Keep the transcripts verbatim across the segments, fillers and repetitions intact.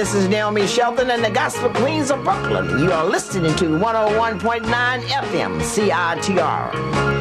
this is Naomi Shelton and the Gospel Queens of Brooklyn. You are listening to one oh one point nine F M C I T R.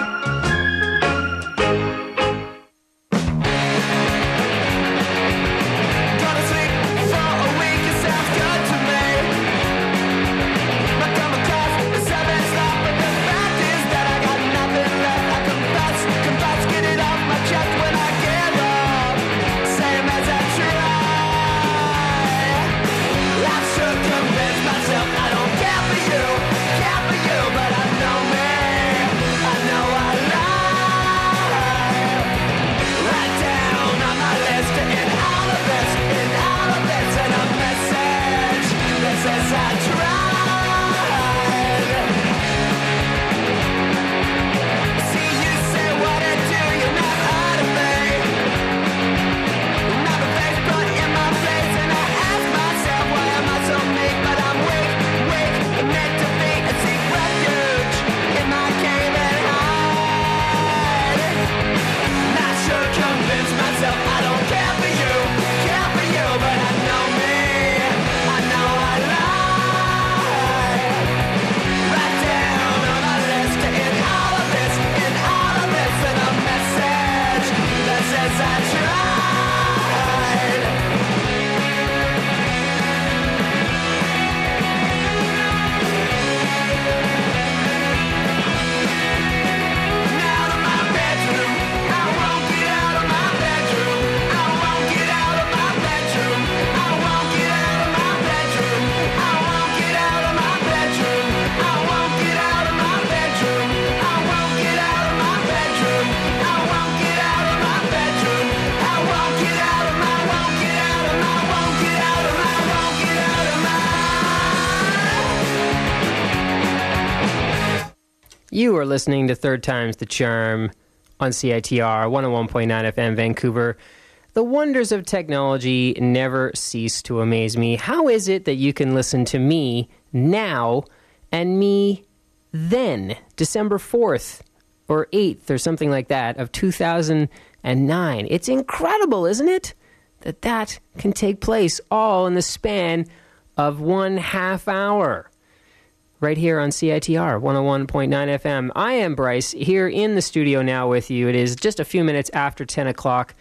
You are listening to Third Time's the Charm on C I T R one oh one point nine F M Vancouver. The wonders of technology never cease to amaze me. How is it that you can listen to me now and me then, December fourth or eighth or something like that of two thousand nine? It's incredible, isn't it? That that can take place all in the span of one half hour. Right here on C I T R one oh one point nine F M. I am Bryce, here in the studio now with you. It is just a few minutes after ten o'clock,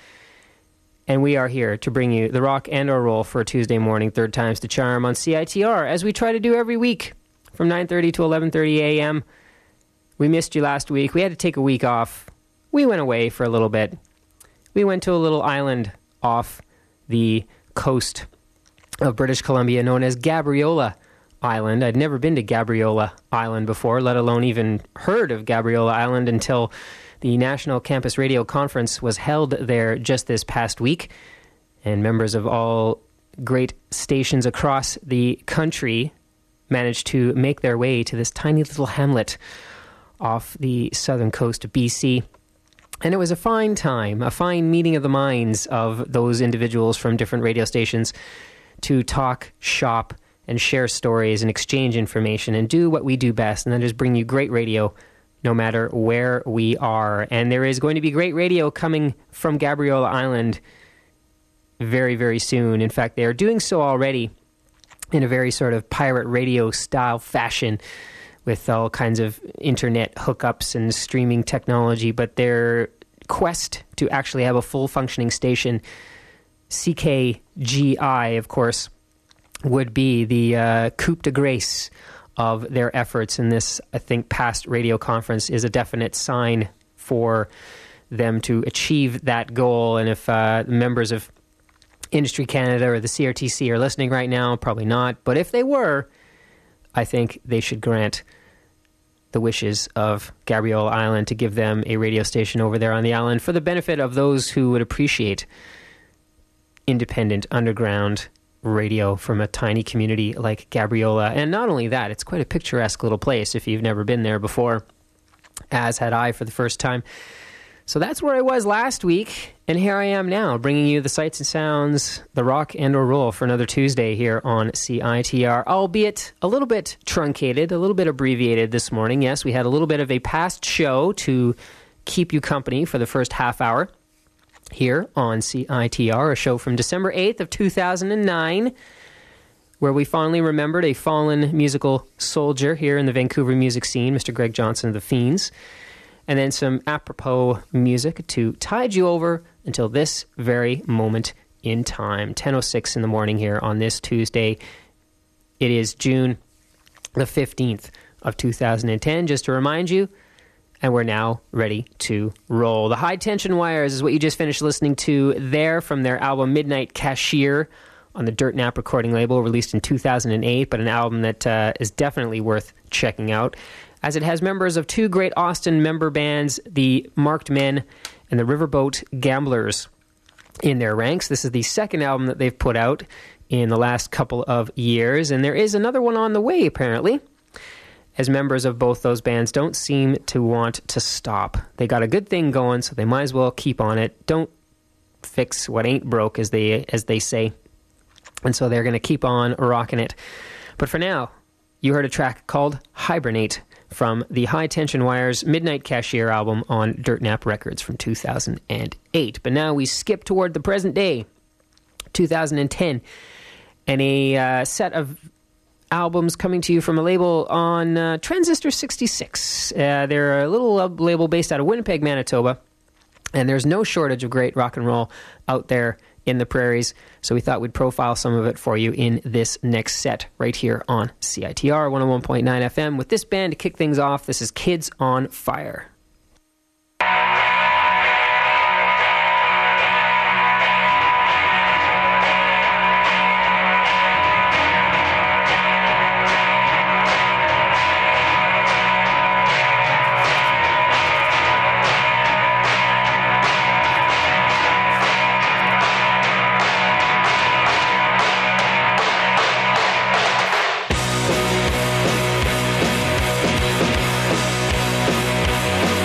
and we are here to bring you the rock and or roll for a Tuesday morning, Third Time's the Charm on C I T R, as we try to do every week from nine thirty to eleven thirty a.m. We missed you last week. We had to take a week off. We went away for a little bit. We went to a little island off the coast of British Columbia known as Gabriola Island. I'd never been to Gabriola Island before, let alone even heard of Gabriola Island until the National Campus Radio Conference was held there just this past week. And members of all great stations across the country managed to make their way to this tiny little hamlet off the southern coast of B C. And it was a fine time, a fine meeting of the minds of those individuals from different radio stations to talk, shop, and share stories and exchange information and do what we do best, and that is bring you great radio no matter where we are. And there is going to be great radio coming from Gabriola Island very, very soon. In fact, they are doing so already in a very sort of pirate radio style fashion with all kinds of internet hookups and streaming technology. But their quest to actually have a full functioning station, C K G I, of course, would be the uh, coup de grace of their efforts. And this, I think, past radio conference is a definite sign for them to achieve that goal. And if uh, members of Industry Canada or the C R T C are listening right now, probably not. But if they were, I think they should grant the wishes of Gabriola Island to give them a radio station over there on the island for the benefit of those who would appreciate independent underground radio from a tiny community like Gabriola. And not only that, it's quite a picturesque little place if you've never been there before, as had I for the first time. So that's where I was last week, and here I am now, bringing you the sights and sounds, the rock and or roll for another Tuesday here on C I T R, albeit a little bit truncated, a little bit abbreviated this morning. Yes, we had a little bit of a past show to keep you company for the first half hour. here on C I T R, a show from December eighth of two thousand nine, where we fondly remembered a fallen musical soldier here in the Vancouver music scene, Mister Greg Johnson of the Fiends, and then some apropos music to tide you over until this very moment in time, ten oh six in the morning here on this Tuesday. It is June the fifteenth of two thousand ten, just to remind you, and we're now ready to roll. The High Tension Wires is what you just finished listening to there from their album Midnight Cashier on the Dirt Nap recording label, released in two thousand eight, but an album that uh, is definitely worth checking out, as it has members of two great Austin member bands, the Marked Men and the Riverboat Gamblers, in their ranks. This is the second album that they've put out in the last couple of years, and there is another one on the way, apparently, as members of both those bands don't seem to want to stop. They got a good thing going, so they might as well keep on it. Don't fix what ain't broke, as they as they say. And so they're going to keep on rocking it. But for now, you heard a track called Hibernate from the High Tension Wires Midnight Cashier album on Dirt Nap Records from two thousand eight. But now we skip toward the present day, two thousand ten, and a uh, set of albums coming to you from a label on uh, Transistor sixty-six. Uh, they're a little uh, label based out of Winnipeg, Manitoba, and there's no shortage of great rock and roll out there in the prairies, so we thought we'd profile some of it for you in this next set right here on C I T R one oh one point nine F M. With this band to kick things off, this is Kids on Fire. We'll be right back.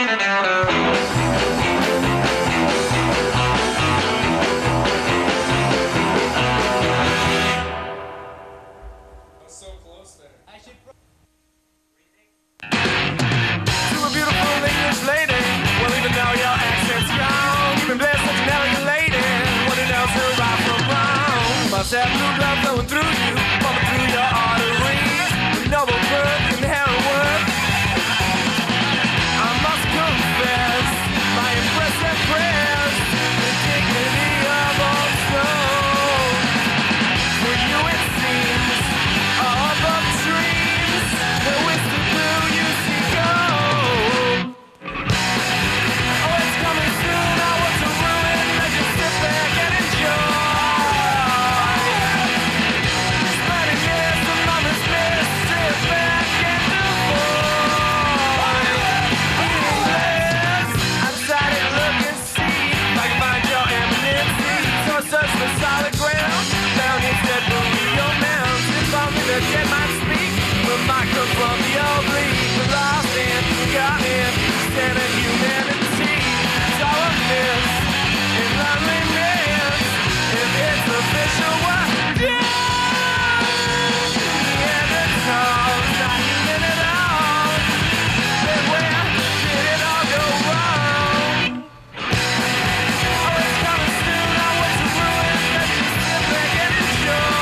That blue blood flowing through you, pumping through your arteries, with noble birth and heroin. I must confess my impressive prayers, the dignity of old stone. For you it seems, all of dreams, that whisper through you see gold. Oh, it's coming soon, I want to ruin, let you sit back and enjoy. Get my speak, the microphone, the oblique, the lost and forgotten, standing humanity, it's all a miss, in loneliness, if it's official, what yeah, yeah, the tone's not human at all, then where did it all go wrong? Oh, it's coming soon, I want to ruin, let you sit back and enjoy.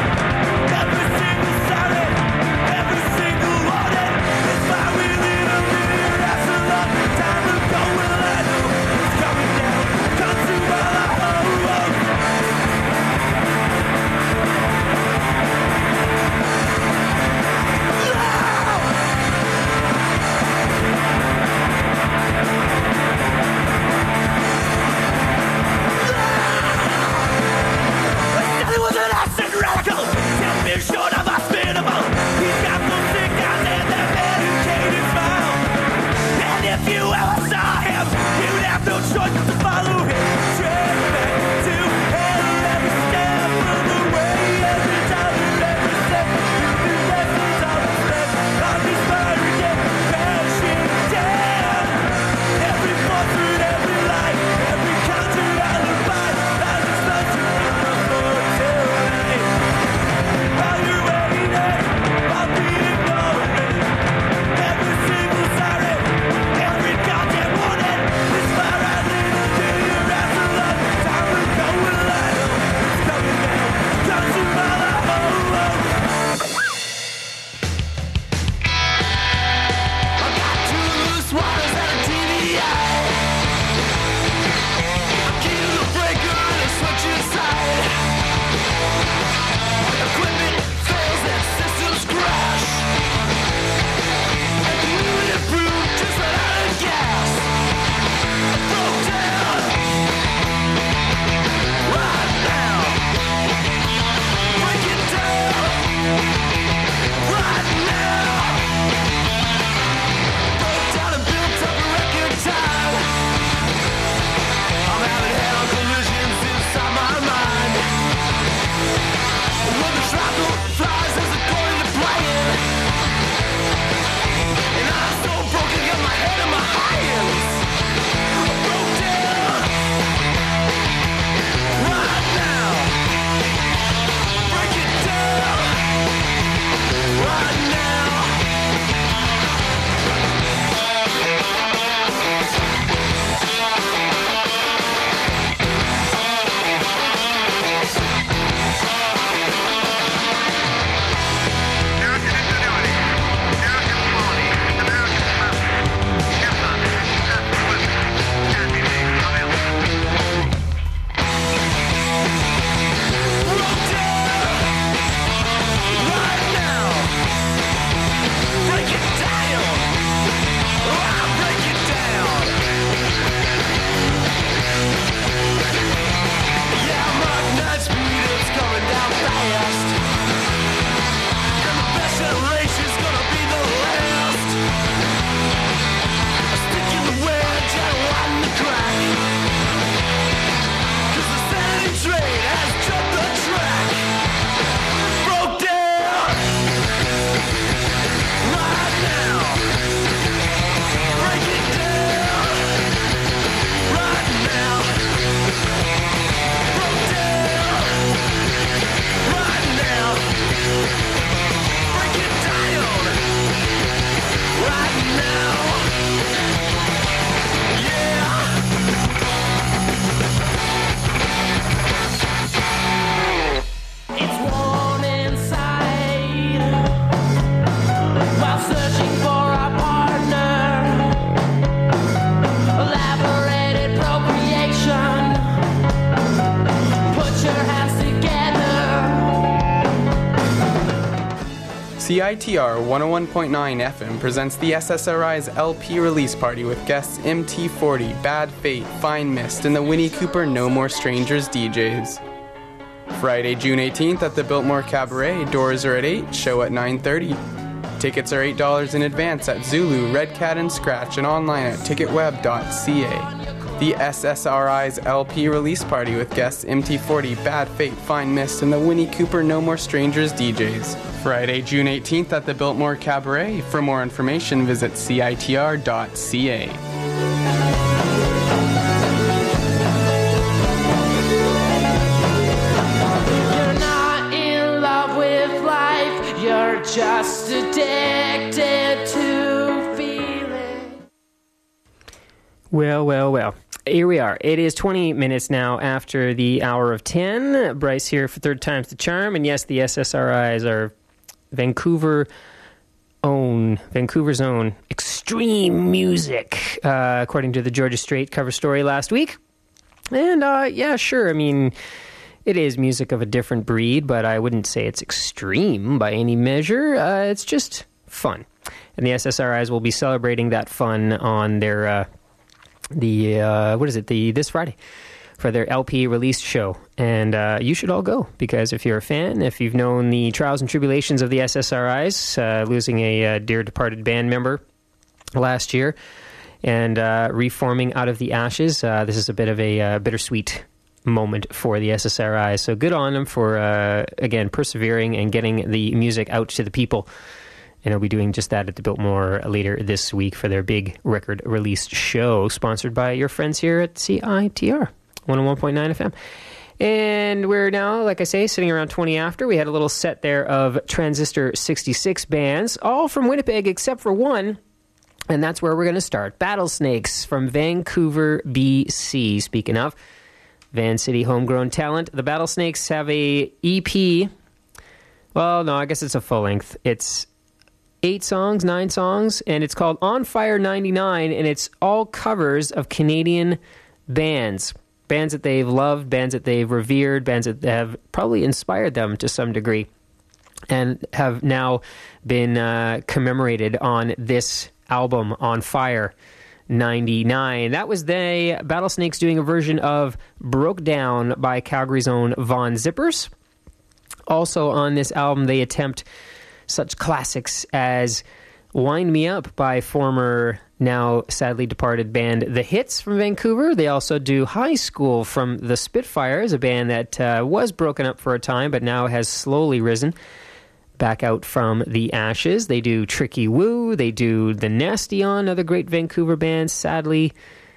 Every single one, it's my will in a C I T R one oh one point nine F M presents the S S R I's L P release party with guests M T forty, Bad Fate, Fine Mist, and the Winnie Cooper No More Strangers D Js. Friday, June eighteenth at the Biltmore Cabaret. Doors are at eight, show at nine thirty. Tickets are eight dollars in advance at Zulu, Red Cat, and Scratch, and online at ticketweb dot c a. The S S R I's L P release party with guests M T forty, Bad Fate, Fine Mist, and the Winnie Cooper No More Strangers D Js. Friday, June eighteenth at the Biltmore Cabaret. For more information, visit c i t r dot c a. You're just addicted to feeling. Well, well, well. Here we are. It is twenty minutes now after the hour of ten. Bryce here for Third Time's the Charm. And yes, the S S R Is are Vancouver own, Vancouver's own extreme music, uh, according to the Georgia Straight cover story last week. And uh, yeah, sure. I mean, it is music of a different breed, but I wouldn't say it's extreme by any measure. Uh, it's just fun. And the S S R Is will be celebrating that fun on their, uh, the uh, what is it, the this Friday, for their L P release show. And uh, you should all go, because if you're a fan, if you've known the trials and tribulations of the S S R Is, uh, losing a uh, dear departed band member last year, and uh, reforming out of the ashes, uh, this is a bit of a uh, bittersweet moment for the S S R I. So good on them for, uh, again, persevering and getting the music out to the people. And I'll be doing just that at the Biltmore later this week for their big record release show, sponsored by your friends here at C I T R one oh one point nine F M. And we're now, like I say, sitting around twenty after. We had a little set there of Transistor sixty-six bands, all from Winnipeg except for one. And that's where we're going to start. Battlesnakes from Vancouver, B C. Speaking of Van City homegrown talent, the Battlesnakes have a E P. Well, no, I guess it's a full length. It's eight songs, nine songs, and it's called On Fire ninety-nine, and it's all covers of Canadian bands. Bands that they've loved, bands that they've revered, bands that have probably inspired them to some degree, and have now been uh, commemorated on this album, On Fire ninety-nine. That was the Battlesnakes doing a version of Broke Down by Calgary's own Von Zippers. Also on this album, they attempt such classics as Wind Me Up by former, now sadly departed band The Hits from Vancouver. They also do High School from the Spitfires, a band that uh, was broken up for a time but now has slowly risen back out from the ashes. They do Tricky Woo. They do The Nasty On, another great Vancouver band, sadly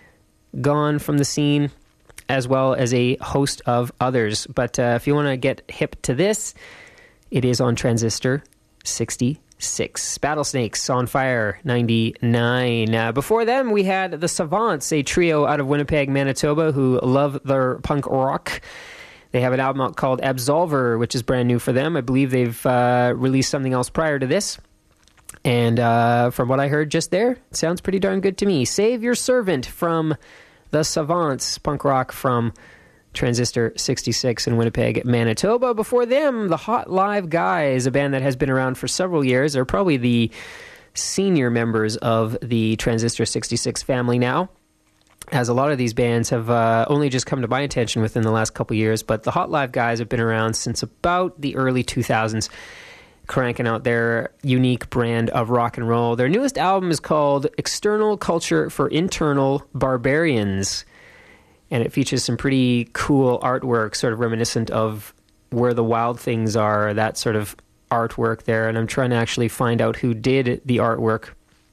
gone from the scene, as well as a host of others. But uh, if you want to get hip to this, it is on Transistor sixty-six. Battlesnakes, On Fire ninety-nine. Uh, before them, we had The Savants, a trio out of Winnipeg, Manitoba, who love their punk rock. They have an album out called Absolver, which is brand new for them. I believe they've uh, released something else prior to this. And uh, from what I heard just there, it sounds pretty darn good to me. Save Your Servant from The Savants, punk rock from Transistor sixty-six in Winnipeg, Manitoba. Before them, the Hot Live Guys, a band that has been around for several years. They're probably the senior members of the Transistor sixty-six family now, as a lot of these bands have uh, only just come to my attention within the last couple years. But the Hot Live Guys have been around since about the early two thousands, cranking out their unique brand of rock and roll. Their newest album is called External Culture for Internal Barbarians, and it features some pretty cool artwork, sort of reminiscent of Where the Wild Things Are, that sort of artwork there. And I'm trying to actually find out who did the artwork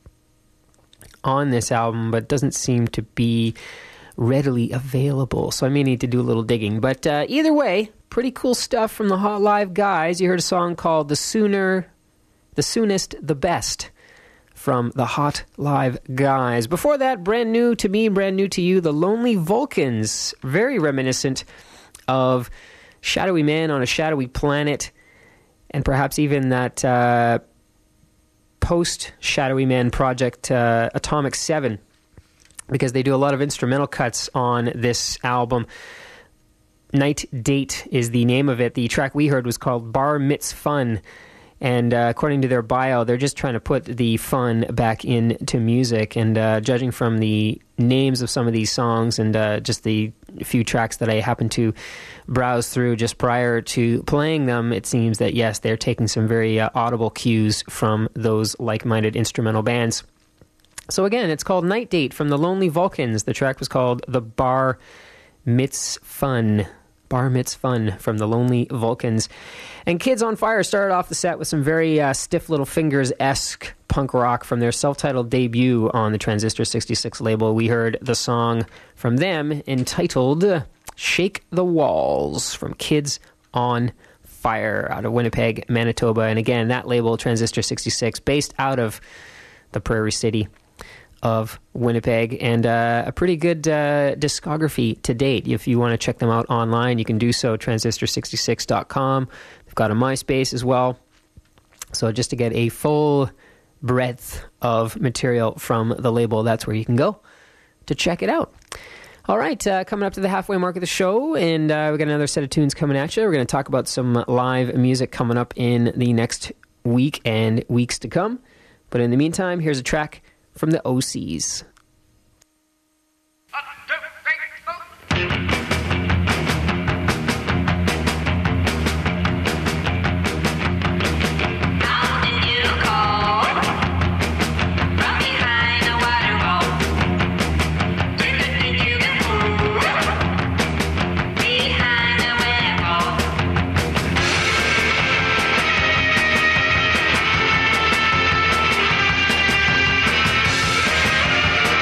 on this album, but doesn't seem to be readily available, so I may need to do a little digging. But uh, either way, pretty cool stuff from the Hot Live Guys. You heard a song called The Sooner, The Soonest, The Best from the Hot Live Guys. Before that, brand new to me, brand new to you, the Lonely Vulcans, very reminiscent of Shadowy Man on a Shadowy Planet, and perhaps even that uh, post-Shadowy Man project, uh, Atomic seven, because they do a lot of instrumental cuts on this album. Night Date is the name of it. The track we heard was called Bar Mitz Fun, And uh, according to their bio, they're just trying to put the fun back into music. And uh, judging from the names of some of these songs and uh, just the few tracks that I happened to browse through just prior to playing them, it seems that, yes, they're taking some very uh, audible cues from those like-minded instrumental bands. So again, it's called Night Date from the Lonely Vulcans. The track was called The Bar Mitzfun. Bar Mitzfun from the Lonely Vulcans. And Kids on Fire started off the set with some very uh, Stiff Little Fingers-esque punk rock from their self-titled debut on the Transistor sixty-six label. We heard the song from them entitled Shake the Walls from Kids on Fire out of Winnipeg, Manitoba. And again, that label, Transistor sixty-six, based out of the Prairie City of Winnipeg, and uh, a pretty good uh, discography to date. If you want to check them out online, you can do so, transistor sixty-six dot com. They've got a MySpace as well. So just to get a full breadth of material from the label, that's where you can go to check it out. All right, uh, coming up to the halfway mark of the show, and uh, we've got another set of tunes coming at you. We're going to talk about some live music coming up in the next week and weeks to come. But in the meantime, here's a track from the O Cs. Thank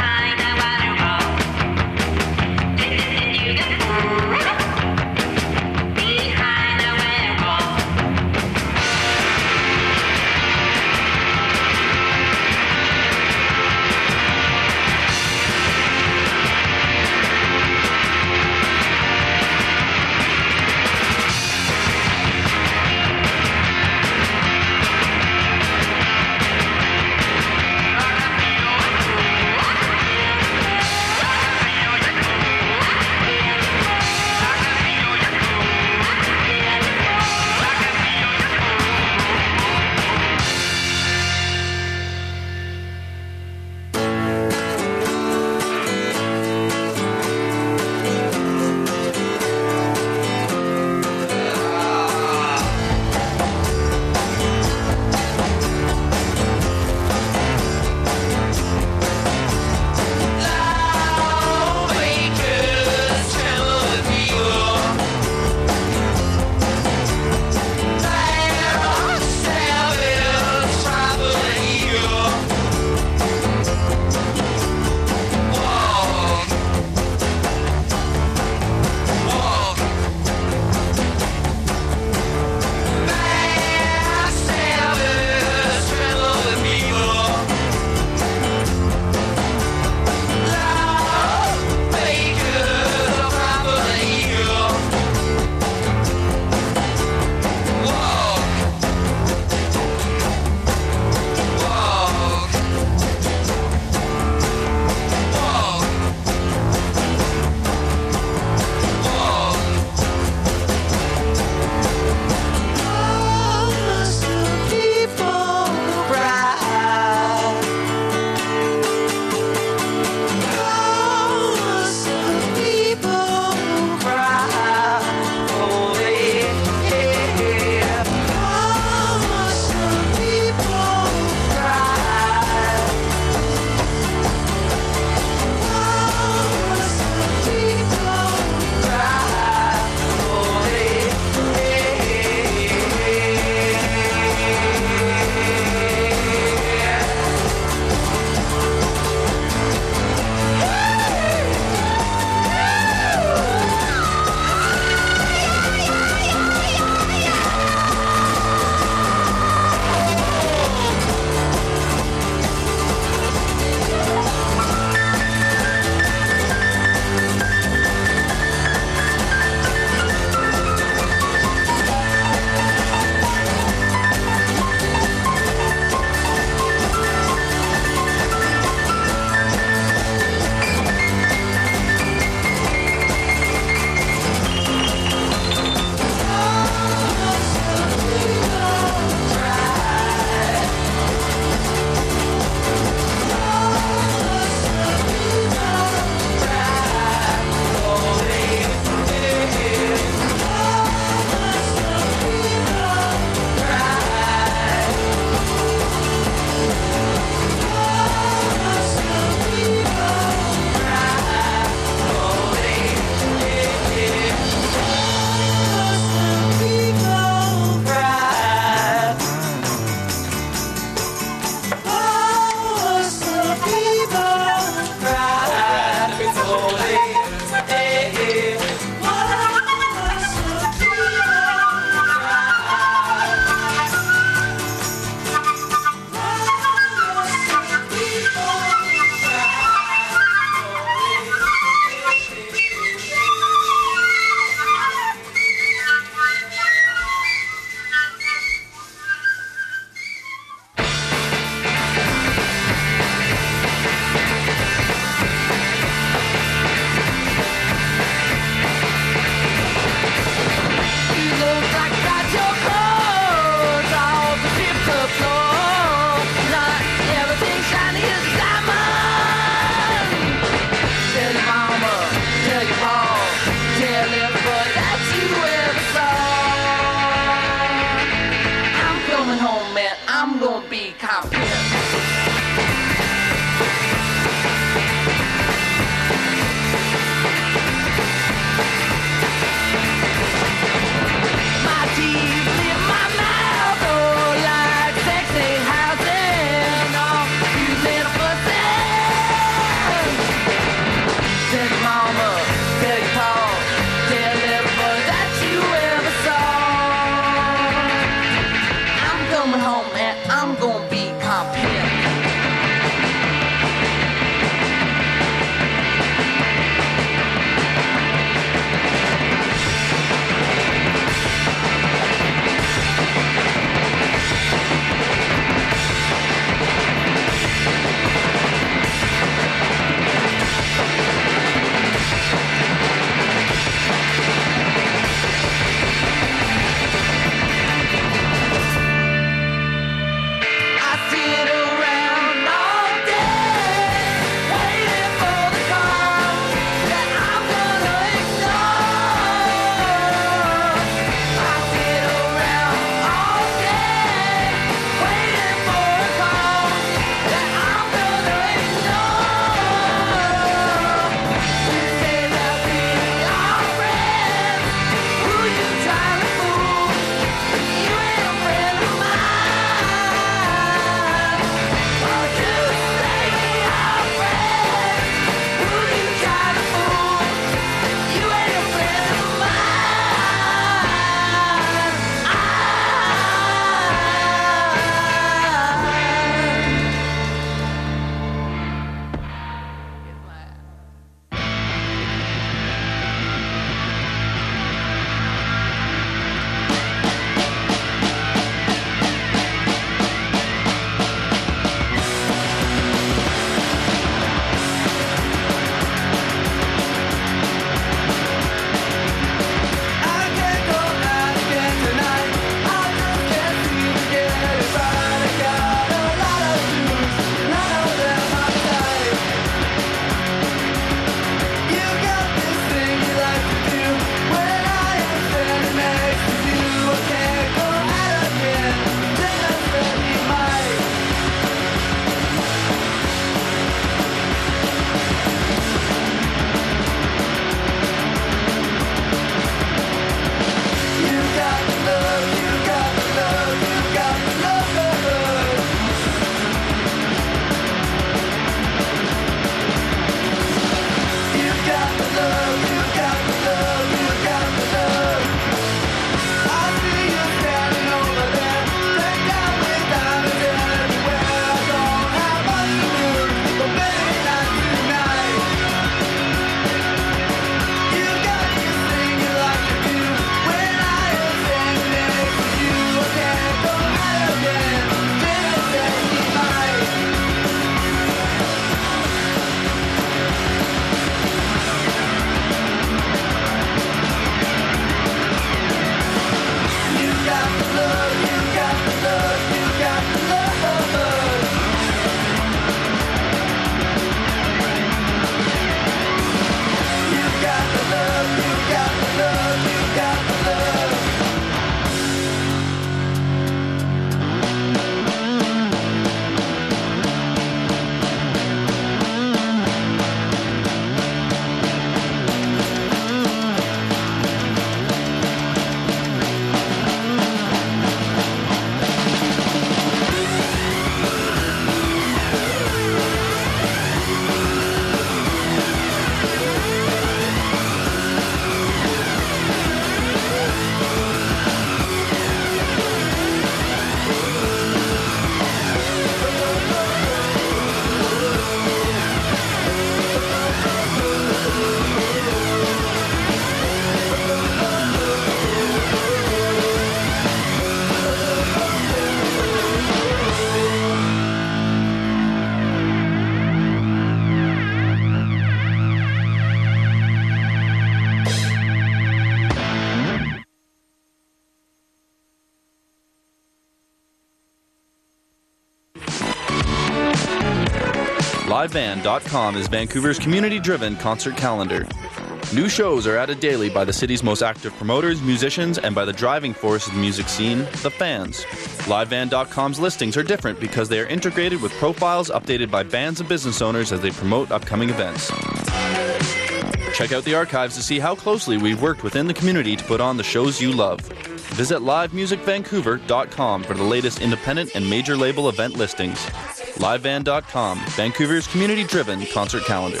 live van dot com is Vancouver's community-driven concert calendar. New shows are added daily by the city's most active promoters, musicians, and by the driving force of the music scene, the fans. live van dot com's listings are different because they are integrated with profiles updated by bands and business owners as they promote upcoming events. Check out the archives to see how closely we've worked within the community to put on the shows you love. Visit live music vancouver dot com for the latest independent and major label event listings. live van dot com, Vancouver's community-driven concert calendar.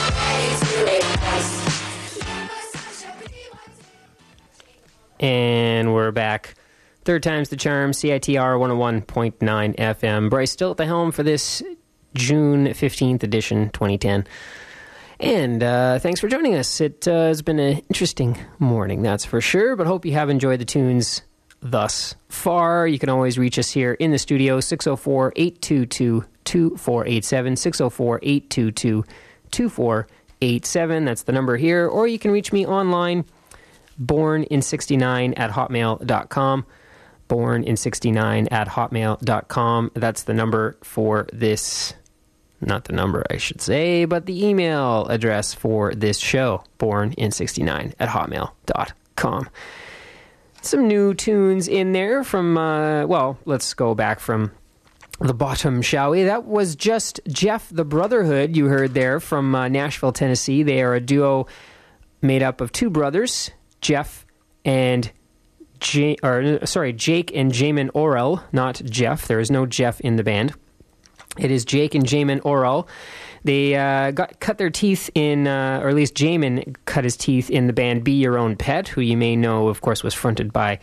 And we're back. Third time's the charm, C I T R one oh one point nine F M. Bryce still at the helm for this June fifteenth edition, twenty ten. And uh, thanks for joining us. It uh, has been an interesting morning, that's for sure, but hope you have enjoyed the tunes thus far. You can always reach us here in the studio, six oh four, eight two two, two four eight seven, six oh four, eight two two, two four eight seven. That's the number here. Or you can reach me online, born in sixty-nine at hotmail dot com. born in sixty-nine at hotmail dot com. That's the number for this... Not the number, I should say, but the email address for this show, born in sixty-nine at hotmail dot com. Some new tunes in there from, uh, well, let's go back from the bottom, shall we? That was just Jeff the Brotherhood you heard there from uh, Nashville, Tennessee. They are a duo made up of two brothers, Jeff and J- or sorry, Jake and Jamin Orel, not Jeff. There is no Jeff in the band. It is Jake and Jamin Orel. They uh, got cut their teeth in, uh, or at least Jamin cut his teeth in the band Be Your Own Pet, who you may know, of course, was fronted by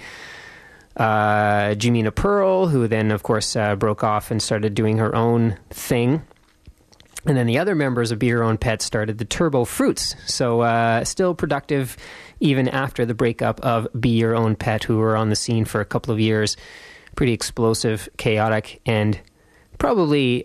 uh, Jimena Pearl, who then, of course, uh, broke off and started doing her own thing. And then the other members of Be Your Own Pet started the Turbo Fruits. So uh, still productive even after the breakup of Be Your Own Pet, who were on the scene for a couple of years. Pretty explosive, chaotic, and probably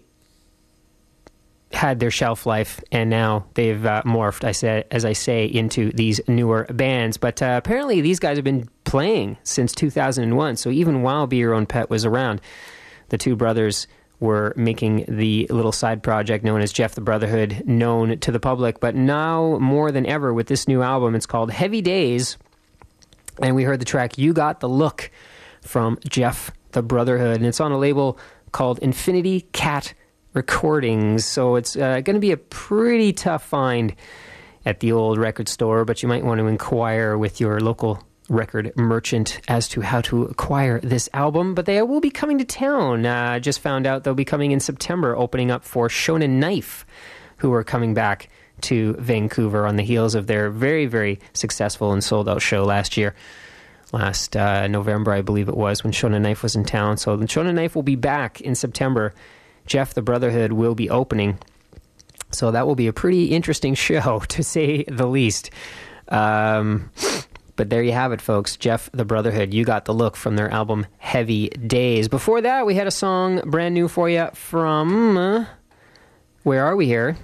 had their shelf life, and now they've uh, morphed, I say, as I say, into these newer bands. But uh, apparently these guys have been playing since two thousand one, so even while Be Your Own Pet was around, the two brothers were making the little side project known as Jeff the Brotherhood known to the public. But now, more than ever, with this new album, it's called Heavy Days, and we heard the track You Got the Look from Jeff the Brotherhood, and it's on a label called Infinity Cat Recordings, so it's uh, going to be a pretty tough find at the old record store, but you might want to inquire with your local record merchant as to how to acquire this album. But they will be coming to town. Uh, just found out they'll be coming in September, opening up for Shonen Knife, who are coming back to Vancouver on the heels of their very, very successful and sold-out show last year. Last uh, November, I believe it was, when Shonen Knife was in town. So the Shonen Knife will be back in September. Jeff the Brotherhood will be opening. So that will be a pretty interesting show, to say the least. Um, but there you have it, folks. Jeff the Brotherhood, You Got the Look from their album Heavy Days. Before that, we had a song brand new for you from... Uh, where are we here?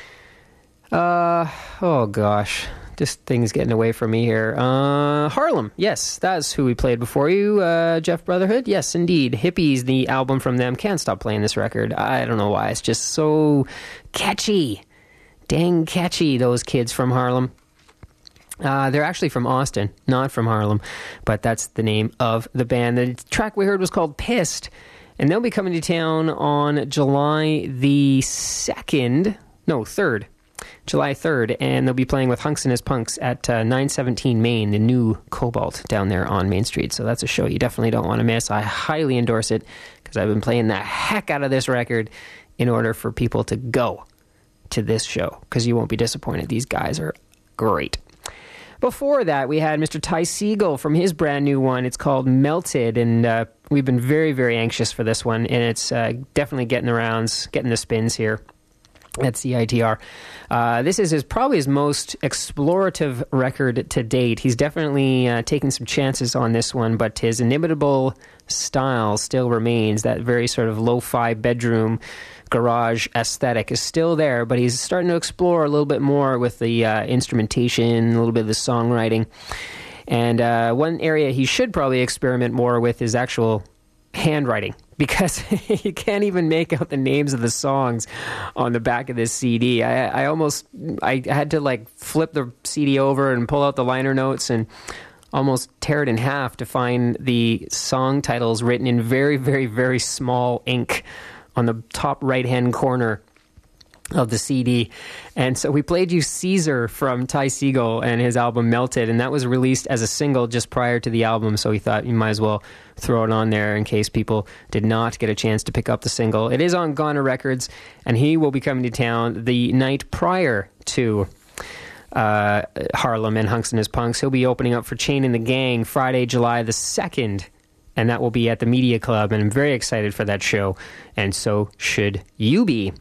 Uh, oh, gosh. This thing's getting away from me here. Uh, Harlem. Yes, that's who we played before you. Uh, Jeff Brotherhood. Yes, indeed. Hippies, the album from them. Can't stop playing this record. I don't know why. It's just so catchy. Dang catchy, those kids from Harlem. Uh, they're actually from Austin, not from Harlem. But that's the name of the band. The track we heard was called Pissed. And they'll be coming to town on July the second. No, third. July third, and they'll be playing with Hunks and His Punks at uh, nine seventeen Main, the new Cobalt down there on Main Street. So that's a show you definitely don't want to miss. I highly endorse it because I've been playing the heck out of this record in order for people to go to this show, because you won't be disappointed. These guys are great. Before that, we had Mister Ty Segall from his brand new one. It's called Melted, and uh, we've been very, very anxious for this one, and it's uh, definitely getting the rounds, getting the spins here at C I T R. Uh, this is his probably his most explorative record to date. He's definitely uh, taking some chances on this one, but his inimitable style still remains. That very sort of lo-fi bedroom garage aesthetic is still there, but he's starting to explore a little bit more with the uh, instrumentation, a little bit of the songwriting. And uh, one area he should probably experiment more with is actual handwriting. because you can't even make out the names of the songs on the back of this C D. I, I almost, I had to like flip the C D over and pull out the liner notes and almost tear it in half to find the song titles written in very, very, very small ink on the top right-hand corner of the C D. And so we played you Caesar from Ty Segall and his album Melted, and that was released as a single just prior to the album, so we thought you might as well throw it on there in case people did not get a chance to pick up the single. It is on Ghana Records, and he will be coming to town the night prior to uh, Harlem and Hunks and His Punks. He'll be opening up for Chain and the Gang Friday, July the second, and that will be at the Media Club, and I'm very excited for that show, and so should you be.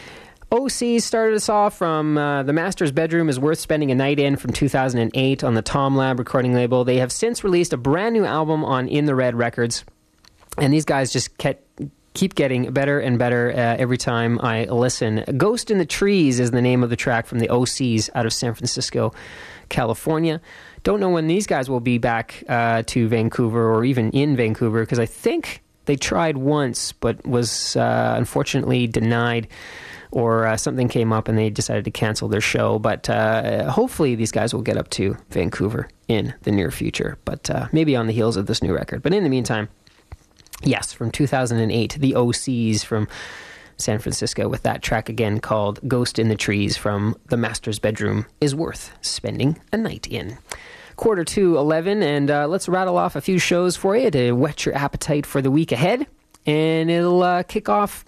O C started us off from uh, The Master's Bedroom is Worth Spending a Night In from two thousand eight on the Tom Lab recording label. They have since released a brand new album on In the Red Records, and these guys just kept, keep getting better and better uh, every time I listen. Ghost in the Trees is the name of the track from the O Cs out of San Francisco, California. Don't know when these guys will be back uh, to Vancouver or even in Vancouver, because I think they tried once but was uh, unfortunately denied, or uh, something came up and they decided to cancel their show. But uh, hopefully these guys will get up to Vancouver in the near future, but uh, maybe on the heels of this new record. But in the meantime, yes, from two thousand eight, the O Cs from San Francisco with that track again called Ghost in the Trees from The Master's Bedroom is Worth Spending a Night In. Quarter to eleven, and uh, let's rattle off a few shows for you to whet your appetite for the week ahead. And it'll uh, kick off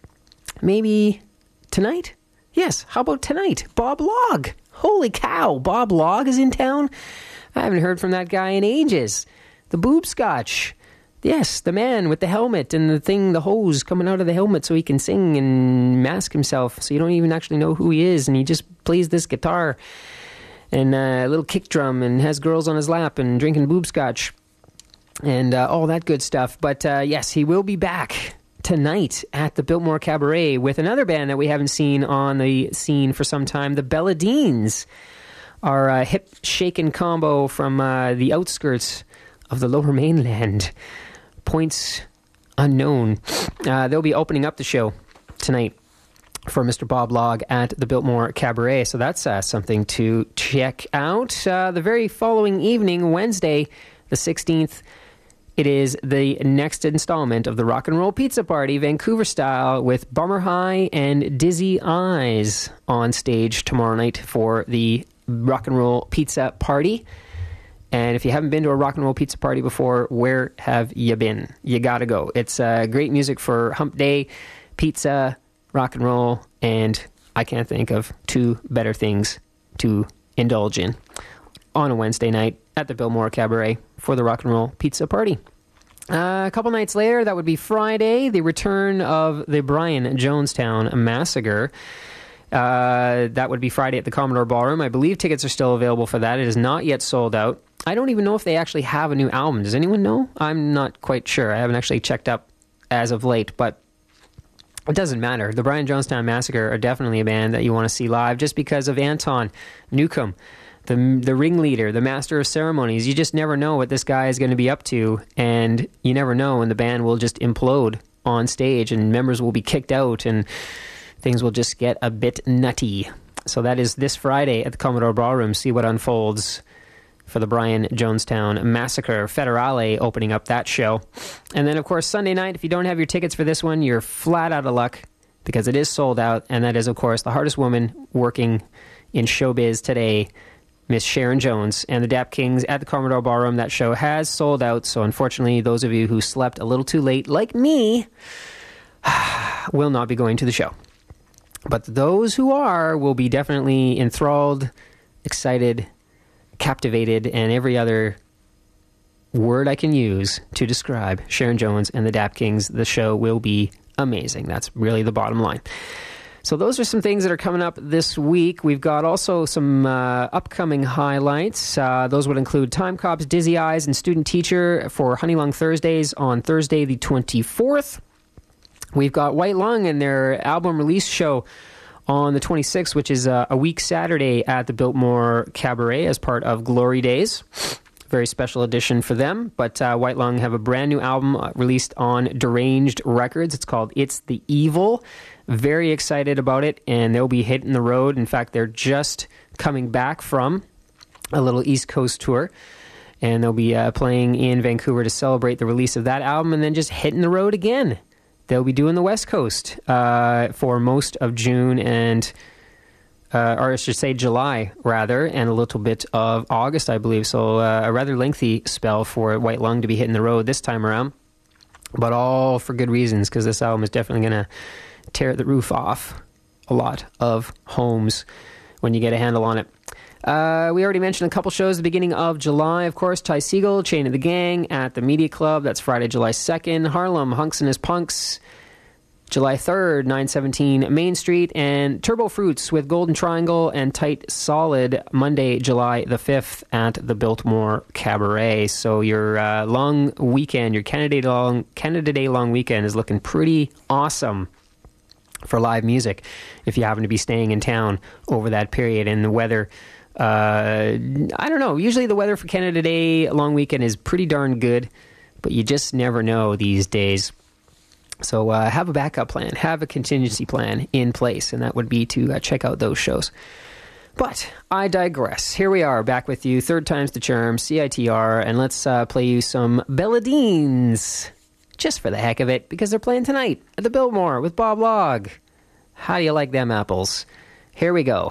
maybe tonight? Yes, how about tonight? Bob Log. Holy cow, Bob Log is in town? I haven't heard from that guy in ages. The Boob Scotch. Yes, the man with the helmet and the thing, the hose coming out of the helmet so he can sing and mask himself so you don't even actually know who he is, and he just plays this guitar and uh, a little kick drum and has girls on his lap and drinking Boob Scotch and uh, all that good stuff. But uh, yes, he will be back tonight at the Biltmore Cabaret with another band that we haven't seen on the scene for some time, the Belladines, our uh, hip-shaking combo from uh, the outskirts of the Lower Mainland. Points unknown. Uh, they'll be opening up the show tonight for Mister Bob Log at the Biltmore Cabaret, so that's uh, something to check out. Uh, the very following evening, Wednesday, the sixteenth, it is the next installment of the Rock and Roll Pizza Party, Vancouver style, with Bummer High and Dizzy Eyes on stage tomorrow night for the Rock and Roll Pizza Party. And if you haven't been to a Rock and Roll Pizza Party before, where have you been? You gotta go. It's uh, great music for hump day, pizza, rock and roll, and I can't think of two better things to indulge in on a Wednesday night at the Biltmore Cabaret for the Rock and Roll Pizza Party. Uh, a couple nights later, that would be Friday, the return of the Brian Jonestown Massacre. Uh, that would be Friday at the Commodore Ballroom. I believe tickets are still available for that. It is not yet sold out. I don't even know if they actually have a new album. Does anyone know? I'm not quite sure. I haven't actually checked up as of late, but it doesn't matter. The Brian Jonestown Massacre are definitely a band that you want to see live just because of Anton Newcomb, the the ringleader, the master of ceremonies. You just never know what this guy is going to be up to, and you never know when the band will just implode on stage and members will be kicked out and things will just get a bit nutty. So that is this Friday at the Commodore Ballroom. See what unfolds for the Brian Jonestown Massacre. Federale opening up that show. And then, of course, Sunday night, if you don't have your tickets for this one, you're flat out of luck because it is sold out. And that is, of course, the hardest woman working in showbiz today, Miss Sharon Jones, and the Dap Kings at the Commodore Ballroom. That show has sold out. So, unfortunately, those of you who slept a little too late, like me, will not be going to the show. But those who are will be definitely enthralled, excited, captivated, and every other word I can use to describe Sharon Jones and the Dap Kings. The show will be amazing. That's really the bottom line. So those are some things that are coming up this week. We've got also some uh, upcoming highlights. Uh, those would include Time Cops, Dizzy Eyes, and Student Teacher for Honey Lung Thursdays on Thursday the twenty-fourth. We've got White Lung and their album release show on the twenty-sixth, which is uh, a week Saturday at the Biltmore Cabaret as part of Glory Days. Very special edition for them. But uh, White Lung have a brand new album uh, released on Deranged Records. It's called It's the Evil. Very excited about it, and they'll be hitting the road. In fact, they're just coming back from a little East Coast tour, and they'll be uh, playing in Vancouver to celebrate the release of that album, and then just hitting the road again. They'll be doing the West Coast uh, for most of June and... Uh, or I should say July, rather, and a little bit of August, I believe. So uh, a rather lengthy spell for White Lung to be hitting the road this time around. But all for good reasons, because this album is definitely going to tear the roof off a lot of homes when you get a handle on it. Uh, we already mentioned a couple shows at the beginning of July. Of course, Ty Segall, Chain of the Gang at the Media Club. That's Friday, July second. Harlem, Hunks and His Punks. July third, nine seventeen Main Street, and Turbo Fruits with Golden Triangle and Tight Solid Monday, July the fifth at the Biltmore Cabaret. So your uh, long weekend, your Canada Day long, Canada Day long weekend is looking pretty awesome for live music if you happen to be staying in town over that period. And the weather, uh, I don't know, usually the weather for Canada Day long weekend is pretty darn good, but you just never know these days. So uh, have a backup plan, have a contingency plan in place, and that would be to uh, check out those shows. But I digress. Here we are, back with you, third time's the charm, C I T R, and let's uh, play you some Belladines, just for the heck of it, because they're playing tonight at the Biltmore with Bob Log. How do you like them apples? Here we go.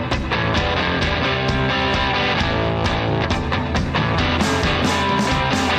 Thank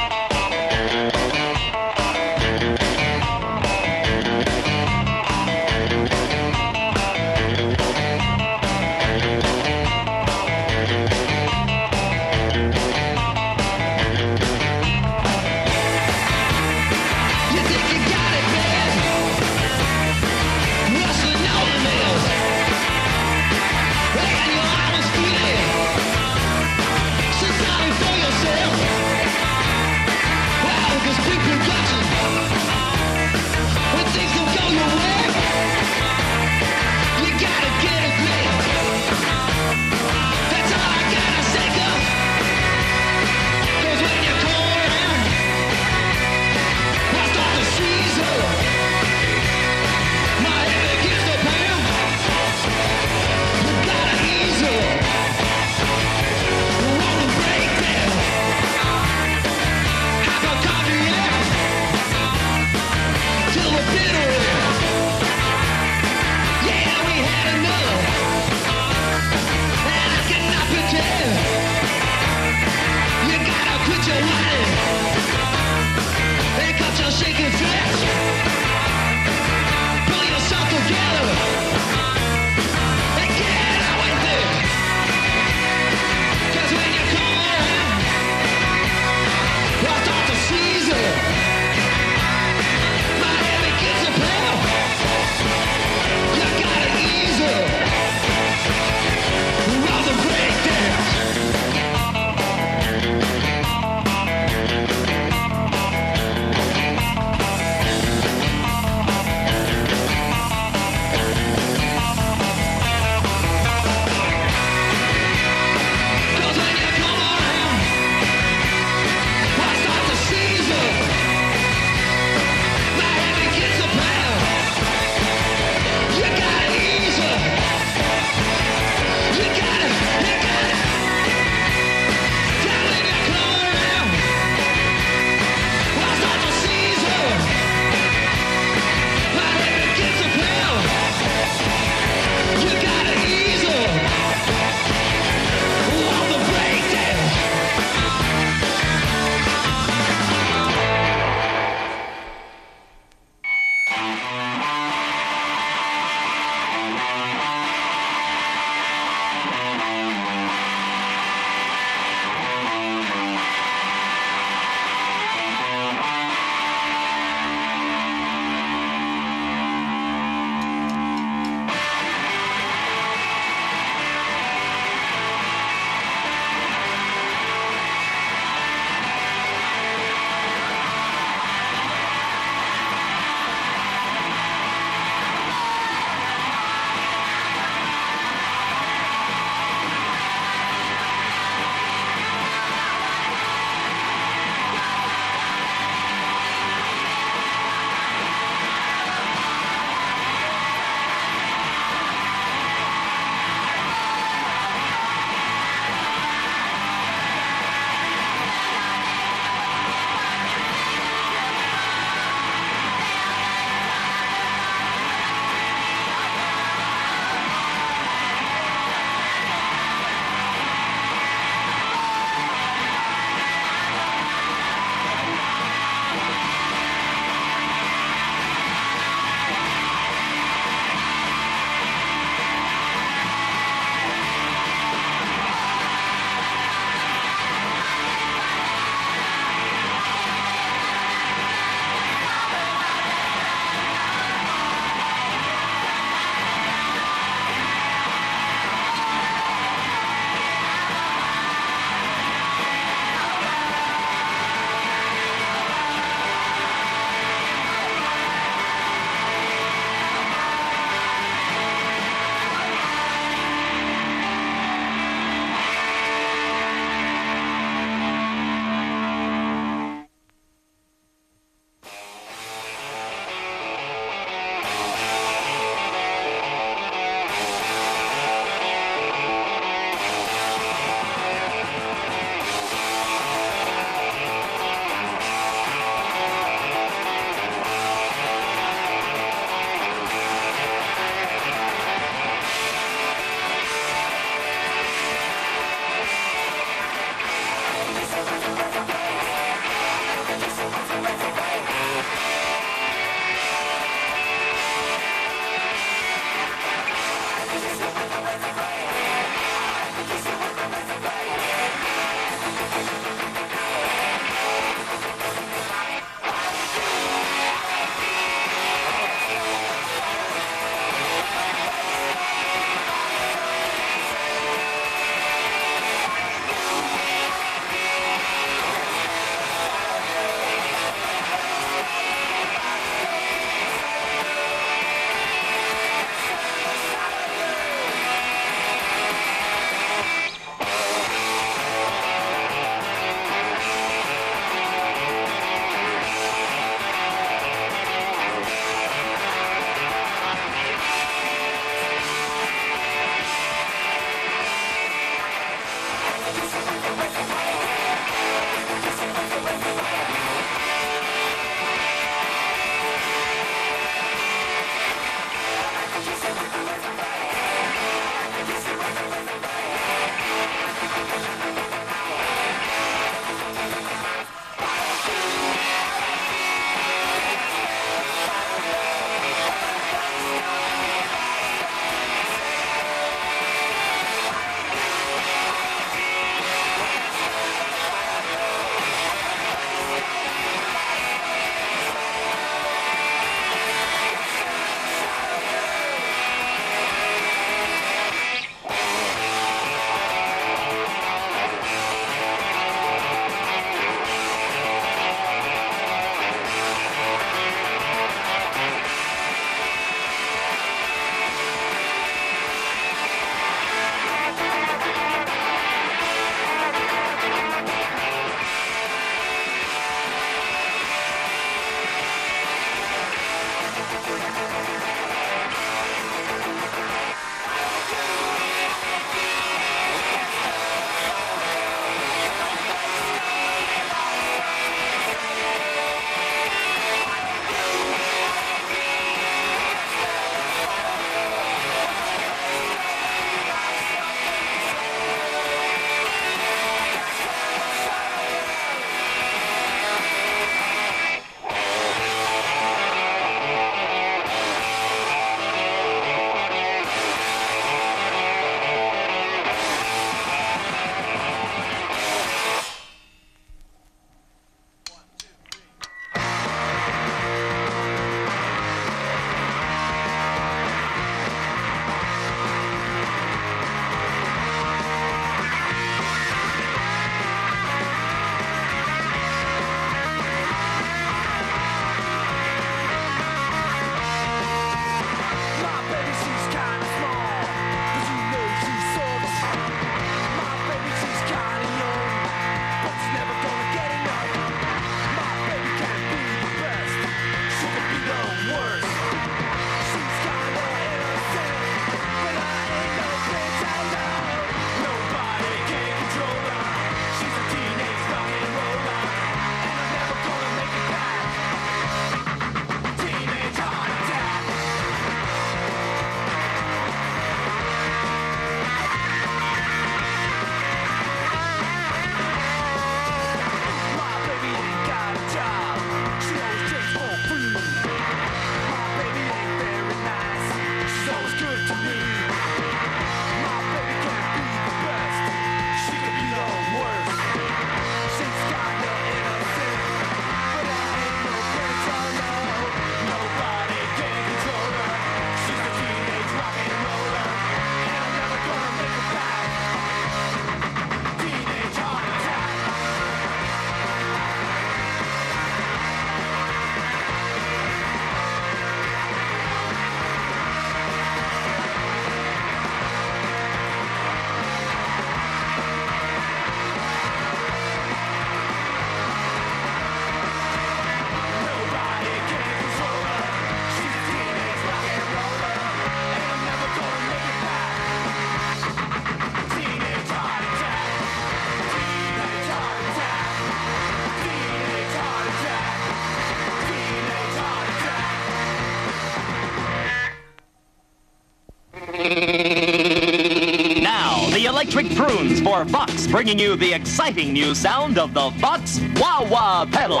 Electric Prunes for Vox, bringing you the exciting new sound of the Vox Wah-Wah pedal.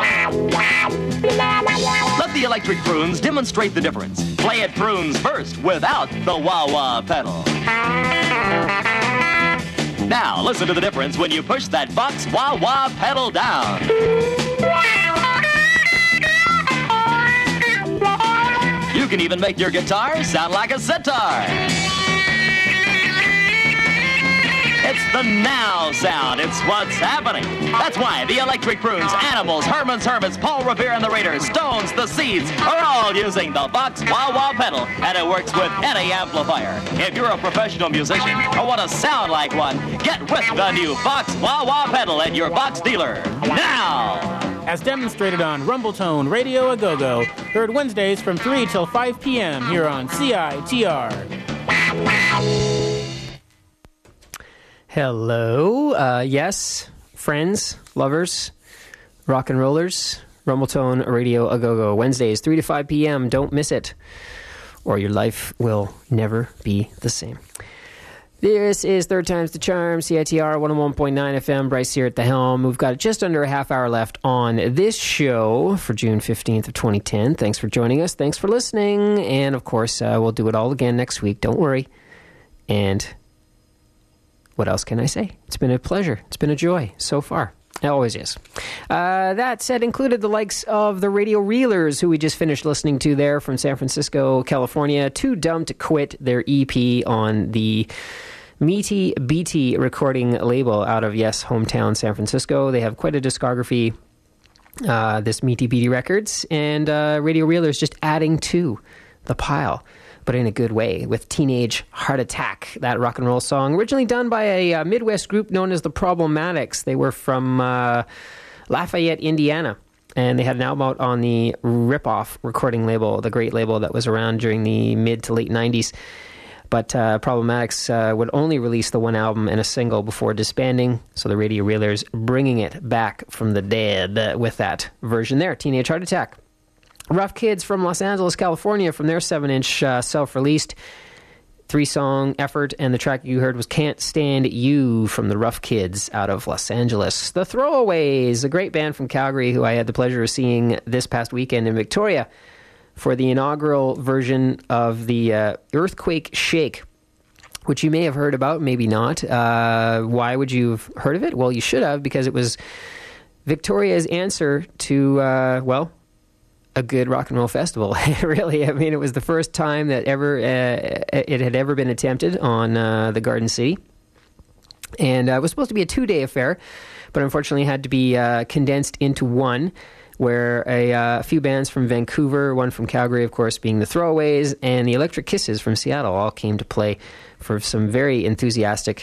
Let the Electric Prunes demonstrate the difference. Play it prunes first without the Wah-Wah pedal. Now, listen to the difference when you push that Vox Wah-Wah pedal down. You can even make your guitar sound like a sitar. It's the now sound. It's what's happening. That's why the Electric Prunes, Animals, Herman's Hermits, Paul Revere and the Raiders, Stones, the Seeds are all using the Vox Wah-Wah pedal, and it works with any amplifier. If you're a professional musician or want to sound like one, get with the new Vox Wah-Wah pedal at your Vox dealer now. As demonstrated on Rumbletone Radio A Go-Go, heard Wednesdays from three till five p.m. here on C I T R. Hello, uh, yes, friends, lovers, rock and rollers, Rumbletone Radio A Go-Go, Wednesdays, three to five p.m., don't miss it. or your life will never be the same. This is Third Time's the Charm, C I T R one oh one point nine F M. Bryce here at the helm. We've got just under a half hour left on this show for June fifteenth of twenty ten. Thanks for joining us. Thanks for listening. And, of course, uh, we'll do it all again next week. Don't worry. And what else can I say? It's been a pleasure. It's been a joy so far. It always is. Uh, that said, included the likes of the Radio Reelers, who we just finished listening to there from San Francisco, California. Too Dumb to Quit, their E P on the Meaty Beaty recording label out of, yes, hometown San Francisco. They have quite a discography, uh, this Meaty Beaty Records, and uh, Radio Reelers just adding to the pile, but in a good way, with Teenage Heart Attack, that rock and roll song, originally done by a uh, Midwest group known as the Problematics. They were from uh, Lafayette, Indiana, and they had an album out on the Rip-Off recording label, the great label that was around during the mid to late nineties. But uh, Problematics uh, would only release the one album and a single before disbanding, so the Radio Reelers bringing it back from the dead uh, with that version there, Teenage Heart Attack. Rough Kids from Los Angeles, California, from their seven-inch uh, self-released three-song effort, and the track you heard was Can't Stand You from the Rough Kids out of Los Angeles. The Throwaways, a great band from Calgary who I had the pleasure of seeing this past weekend in Victoria for the inaugural version of the uh, Earthquake Shake, which you may have heard about, maybe not. Uh, why would you have heard of it? Well, you should have, because it was Victoria's answer to, uh, well, a good rock and roll festival. Really, I mean, it was the first time that ever uh, it had ever been attempted on uh, the Garden City. And uh, it was supposed to be a two-day affair, but unfortunately had to be uh, condensed into one, where a uh, few bands from Vancouver, one from Calgary, of course, being the Throwaways, and the Electric Kisses from Seattle all came to play for some very enthusiastic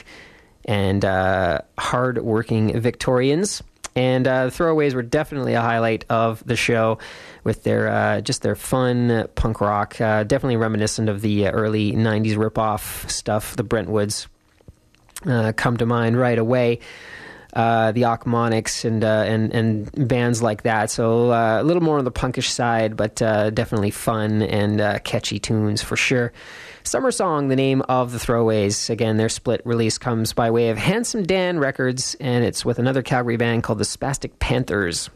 and uh, hard-working Victorians. And uh, the Throwaways were definitely a highlight of the show with their uh, just their fun punk rock, uh, definitely reminiscent of the early nineties rip-off stuff. The Brentwoods uh, come to mind right away. Uh, the Ochmoneks and, uh, and and bands like that. So uh, a little more on the punkish side, but uh, definitely fun and uh, catchy tunes for sure. Summer Song, the name of the Throwaways. Again, their split release comes by way of Handsome Dan Records, and it's with another Calgary band called the Spastic Panthers.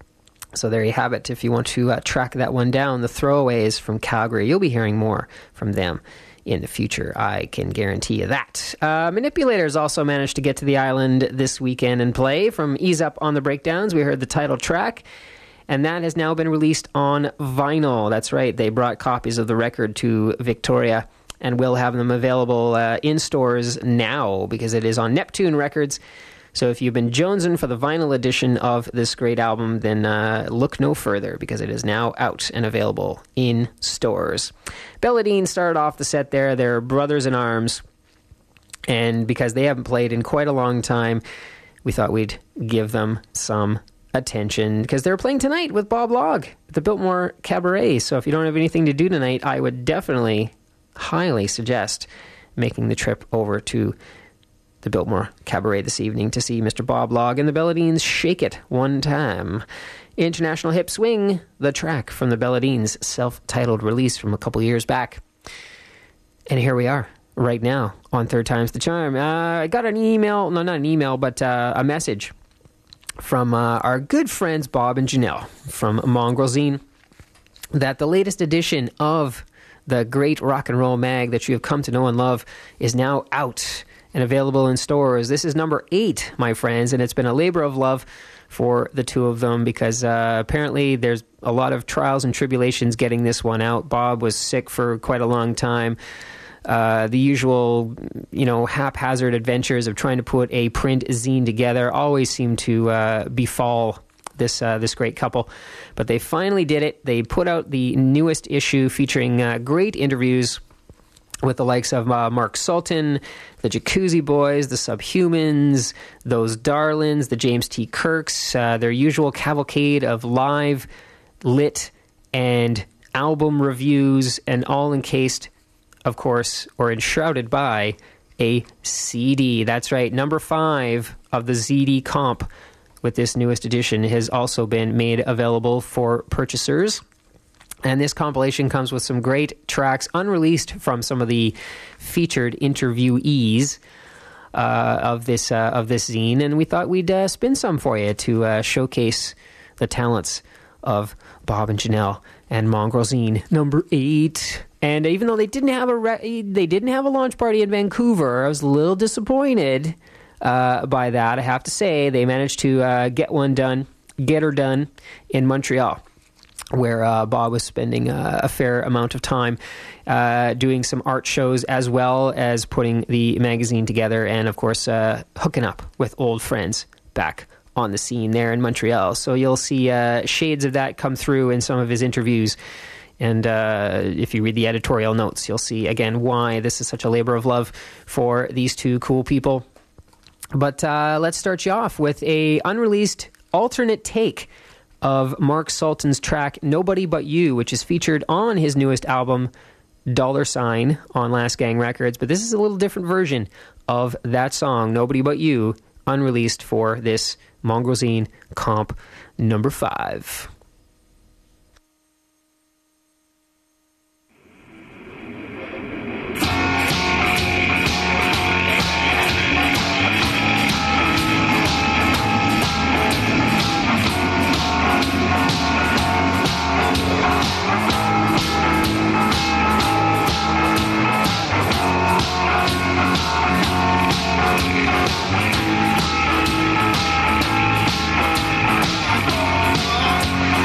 So there you have it. If you want to uh, track that one down, the Throwaways from Calgary, you'll be hearing more from them in the future. I can guarantee you that. Uh, Manipulators also managed to get to the island this weekend and play. From Ease Up on the Breakdowns, we heard the title track, and that has now been released on vinyl. That's right. They brought copies of the record to Victoria, and will have them available uh, in stores now because it is on Neptune Records. So if you've been jonesing for the vinyl edition of this great album, then uh, look no further because it is now out and available in stores. Belladine started off the set there. They're brothers in arms. And because they haven't played in quite a long time, we thought we'd give them some attention because they're playing tonight with Bob Log at the Biltmore Cabaret. So if you don't have anything to do tonight, I would definitely highly suggest making the trip over to the Biltmore Cabaret this evening to see Mister Bob Log and the Belladines Shake It One Time. International Hip Swing, the track from the Belladines' self-titled release from a couple years back. And here we are, right now, on Third Time's the Charm. Uh, I got an email, no, not an email, but uh, a message from uh, our good friends Bob and Janelle from Mongrel Zine that the latest edition of the great rock and roll mag that you have come to know and love is now out and available in stores. This is number eight, my friends, and it's been a labor of love for the two of them because uh, apparently there's a lot of trials and tribulations getting this one out. Bob was sick for quite a long time. Uh, the usual, you know, haphazard adventures of trying to put a print zine together always seem to uh, befall this uh, this great couple. But they finally did it. They put out the newest issue featuring uh, great interviews with the likes of uh, Mark Sultan, the Jacuzzi Boys, the Subhumans, those Darlings, the James T. Kirks, uh, their usual cavalcade of live, lit, and album reviews, and all encased, of course, or enshrouded by a C D. That's right, number five of the Z D comp with this newest edition has also been made available for purchasers. And this compilation comes with some great tracks unreleased from some of the featured interviewees uh, of this uh, of this zine, and we thought we'd uh, spin some for you to uh, showcase the talents of Bob and Janelle and Mongrel Zine number eight. And even though they didn't have a re- they didn't have a launch party in Vancouver, I was a little disappointed uh, by that. I have to say, they managed to uh, get one done, get her done in Montreal, where uh, Bob was spending uh, a fair amount of time uh, doing some art shows, as well as putting the magazine together, and of course uh, hooking up with old friends back on the scene there in Montreal. So you'll see uh, shades of that come through in some of his interviews. And uh, if you read the editorial notes, you'll see, again, why this is such a labor of love for these two cool people. But uh, let's start you off with a unreleased alternate take of Mark Sultan's track Nobody But You, which is featured on his newest album, Dollar Sign, on Last Gang Records. But this is a little different version of that song, Nobody But You, unreleased for this Mongrel Zine comp number five. Oh,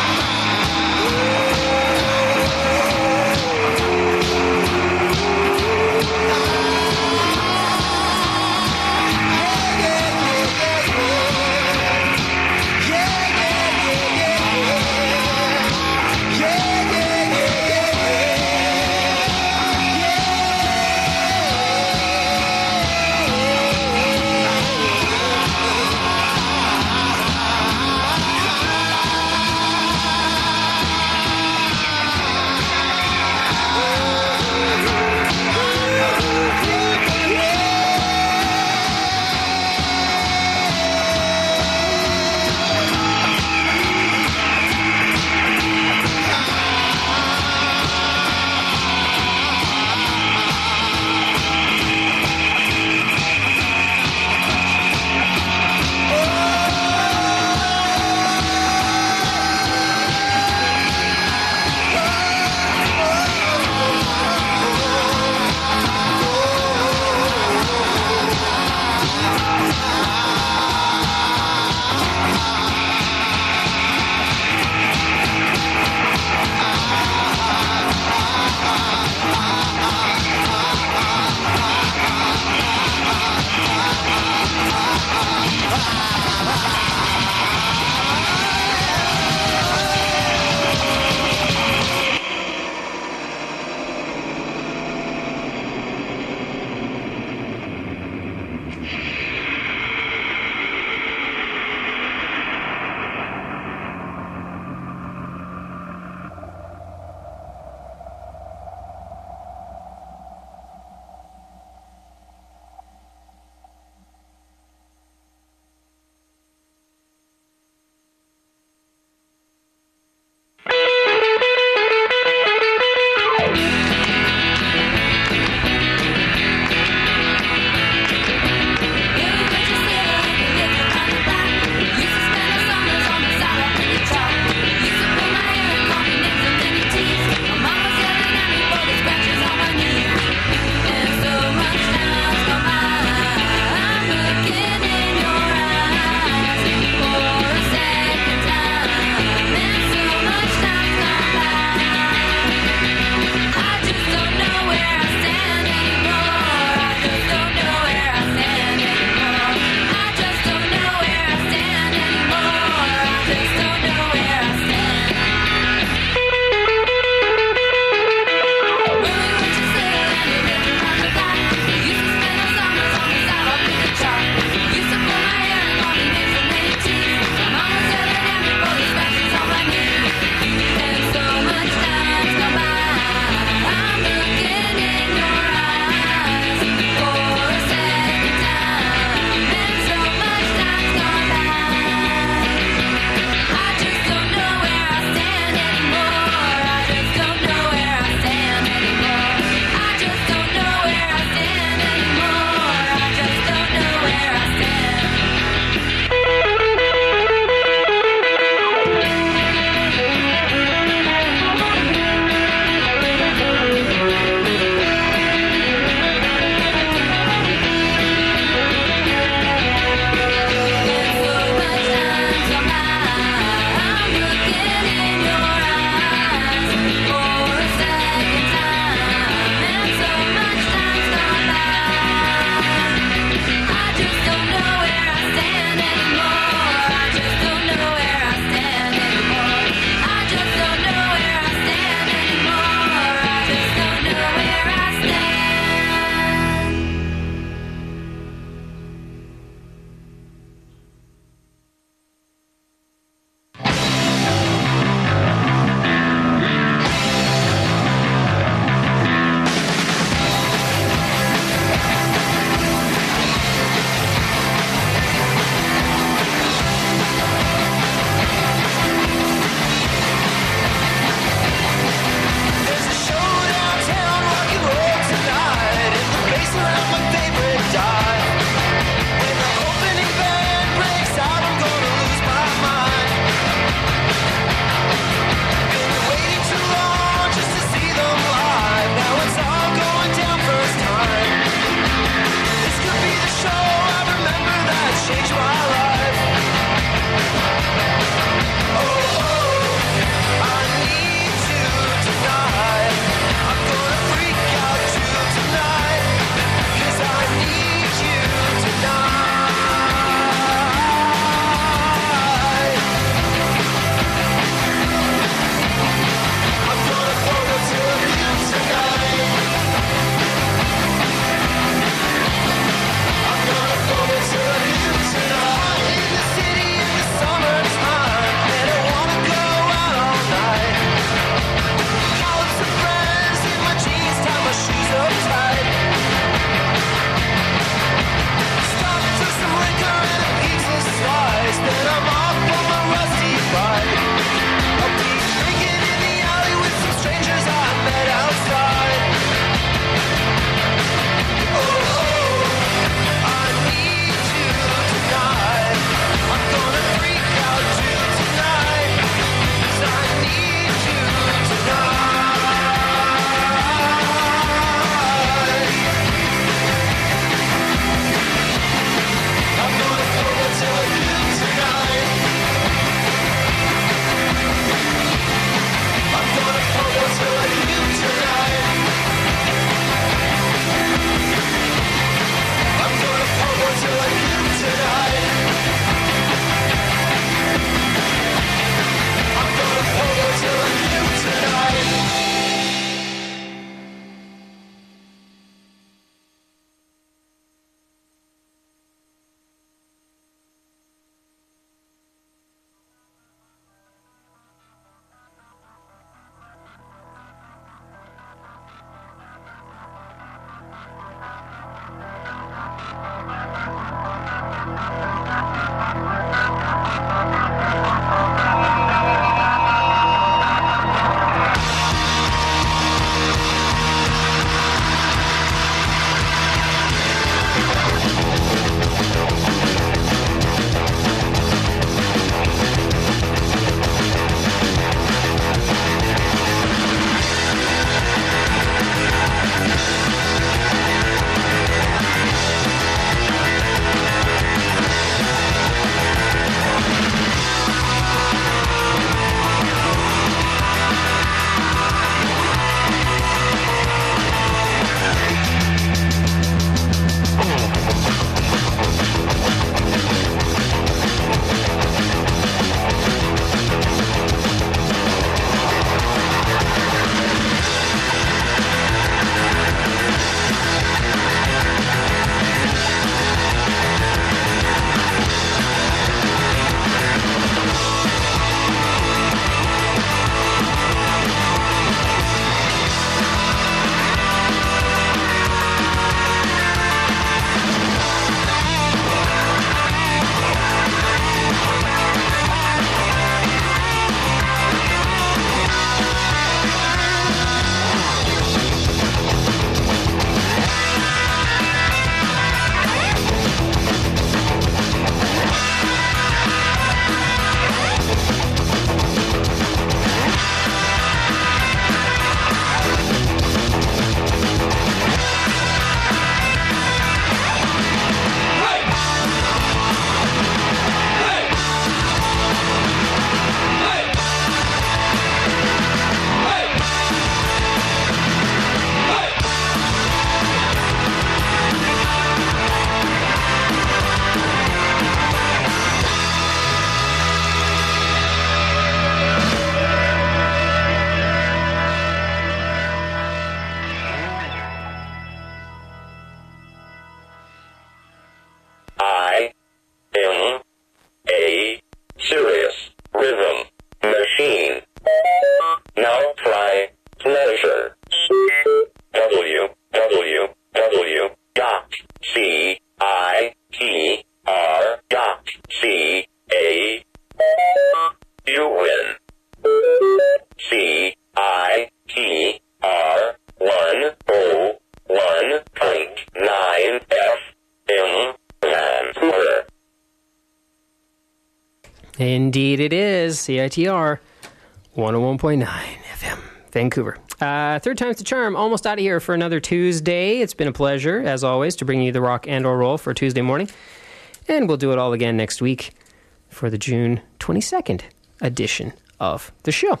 Indeed it is. C I T R one oh one point nine F M, Vancouver. Uh, third time's the charm. Almost out of here for another Tuesday. It's been a pleasure, as always, to bring you the rock and or roll for Tuesday morning. And we'll do it all again next week for the June twenty-second edition of the show.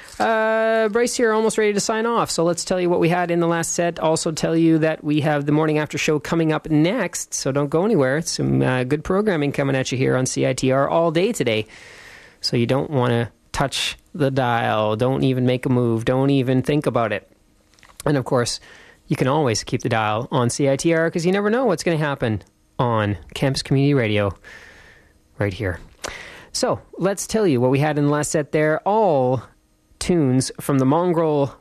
Uh, Bryce here, almost ready to sign off. So let's tell you what we had in the last set. Also tell you that we have the morning after show coming up next. So don't go anywhere. It's some uh, good programming coming at you here on C I T R all day today. So you don't want to touch the dial. Don't even make a move. Don't even think about it. And of course, you can always keep the dial on C I T R because you never know what's going to happen on Campus Community Radio right here. So let's tell you what we had in the last set there. All tunes from the Mongrel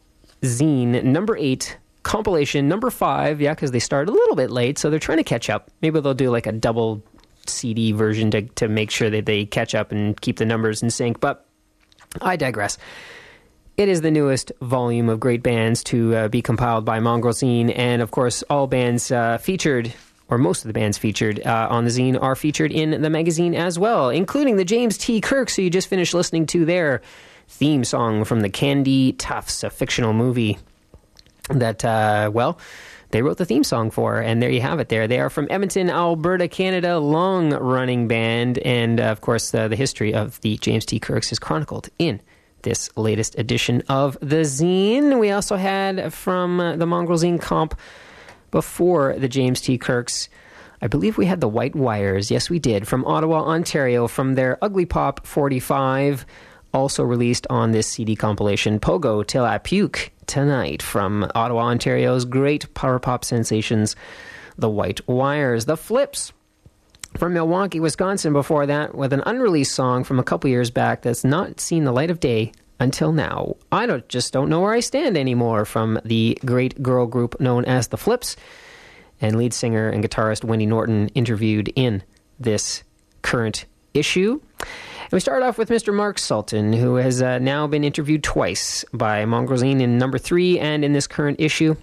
Zine number eight compilation number five. Yeah, because they started a little bit late, so they're trying to catch up. Maybe they'll do like a double C D version to, to make sure that they catch up and keep the numbers in sync. But I digress. It is the newest volume of great bands to uh, be compiled by Mongrel Zine, and of course all bands uh, featured, or most of the bands featured uh, on the zine, are featured in the magazine as well, including the James T. Kirks, who you just finished listening to their theme song from the Candy Toughs, a fictional movie that, uh, well, they wrote the theme song for, and there you have it there. They are from Edmonton, Alberta, Canada, long-running band, and, uh, of course, uh, the history of the James T. Kirks is chronicled in this latest edition of the zine. We also had from uh, the Mongrel Zine comp before the James T. Kirks I believe we had the White Wires. Yes, we did. From Ottawa, Ontario, from their Ugly Pop forty-five, also released on this C D compilation, Pogo Till I Puke Tonight, from Ottawa, Ontario's great power pop sensations, the White Wires. The Flips, from Milwaukee, Wisconsin, before that, with an unreleased song from a couple years back that's not seen the light of day until now. I don't just don't know where I stand anymore, from the great girl group known as The Flips, and lead singer and guitarist Wendy Norton interviewed in this current issue. And we start off with Mister Mark Sultan, who has uh, now been interviewed twice by Mongolzine in number three and in this current issue.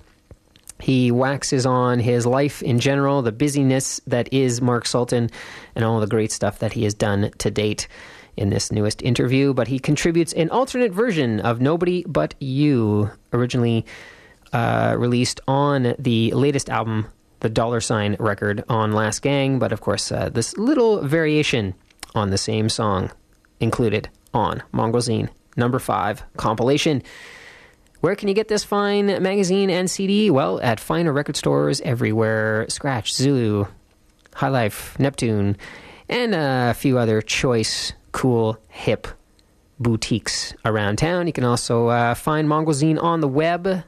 He waxes on his life in general, the busyness that is Mark Sultan, and all the great stuff that he has done to date in this newest interview. But he contributes an alternate version of Nobody But You, originally uh, released on the latest album, the Dollar Sign record, on Last Gang. But of course, uh, this little variation on the same song included on Mongolzine number five compilation. Where can you get this fine magazine and C D? Well, at finer record stores everywhere. Scratch, Zulu, High Life, Neptune, and a few other choice, cool, hip boutiques around town. You can also uh, find Mongolzine on the web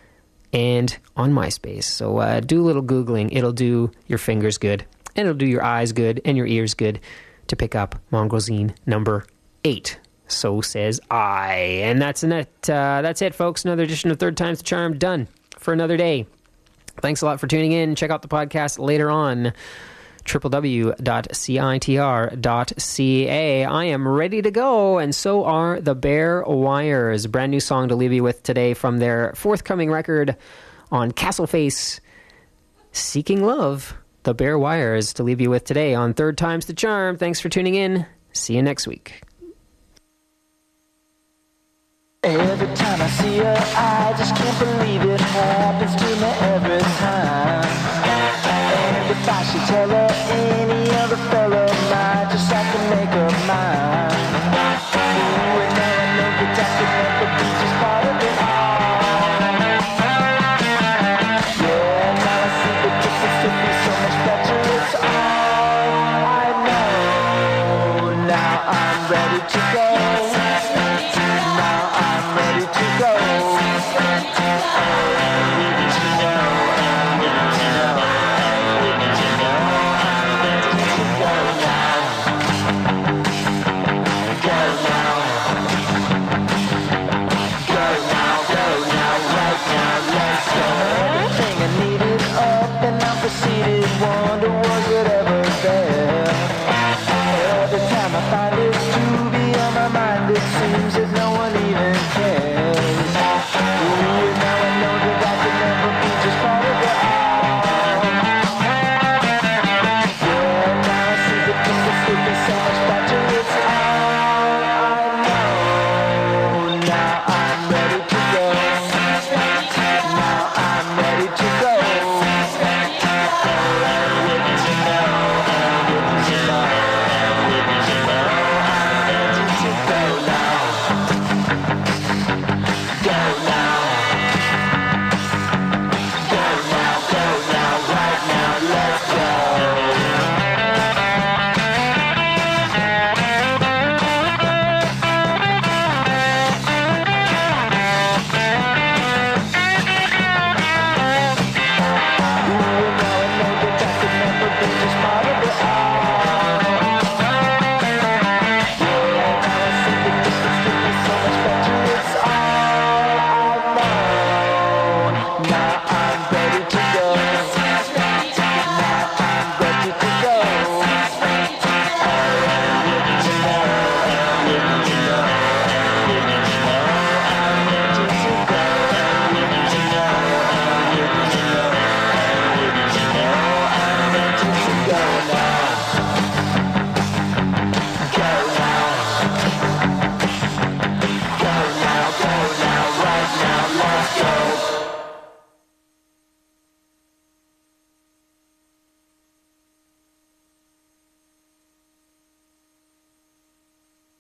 and on MySpace. So uh, do a little Googling. It'll do your fingers good, and it'll do your eyes good and your ears good to pick up Mongolzine number eight. So says I. And that's it. Uh, that's it, folks. Another edition of Third Time's the Charm done for another day. Thanks a lot for tuning in. Check out the podcast later on. w w w dot c i t r dot c a. I am ready to go, and so are the Bare Wires. Brand new song to leave you with today from their forthcoming record on Castleface, Seeking Love. The Bare Wires to leave you with today on Third Time's the Charm. Thanks for tuning in. See you next week. Every time I see her, I just can't believe it happens to me every time. And if I should tell her any other fella might just have to make up mine. Ooh,